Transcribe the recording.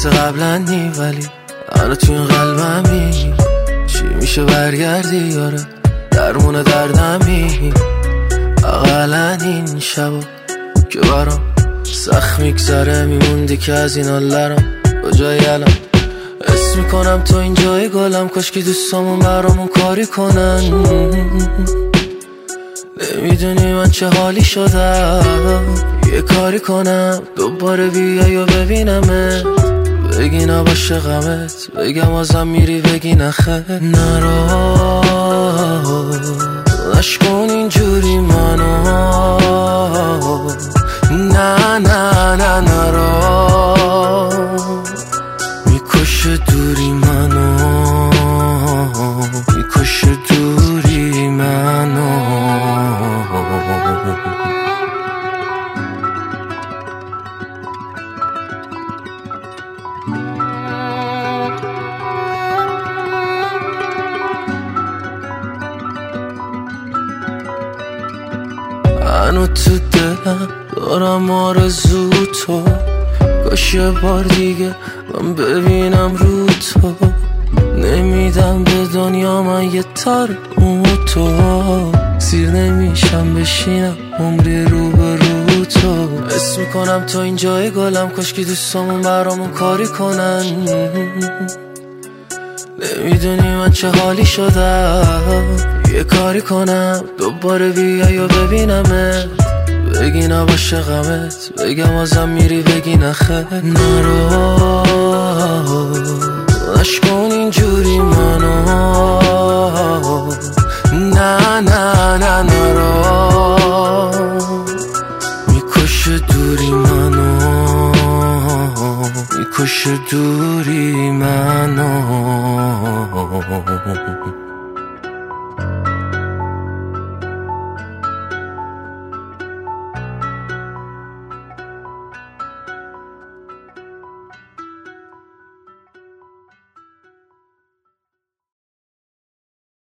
مثل قبلا نی، ولی الان تو این قلبمی. چی میشه برگردی یاره، درمون دردمی. اقلن این شبا که برام سخت میگذره، میموندی که از این حالرم کجایی الان. حس میکنم تو اینجای گلم، کاش که دوستامون برامون کاری کنن. نمیدونی من چه حالی شدم، یه کاری کنم دوباره بیای و ببینمت. بگی نباشه غمت، بگم ازم میری بگی نخه. نرو نشکن اینجوری منو، نه نه نه نرو. میکشه دوری منو، میکشه دوری منو. منو تو دلم دارم آرزو تو، کاش یه بار دیگه من ببینم رو تو. نمیدم به دنیا من یه تار تو، سیر نمیشم بشینم عمری رو به رو تو. حس میکنم تو اینجای گلم، کاش که دوستامون برامون کاری کنن. نمیدونی من چه حالی شدم، یه کاری کنم دوباره بیای و ببینمت. بگی نباشه غمت، بگم ازم میری بگی نخه. نرو نشکن اینجوری منو، نه نه نه نرو. میکشه دوری منو، میکشه دوری منو.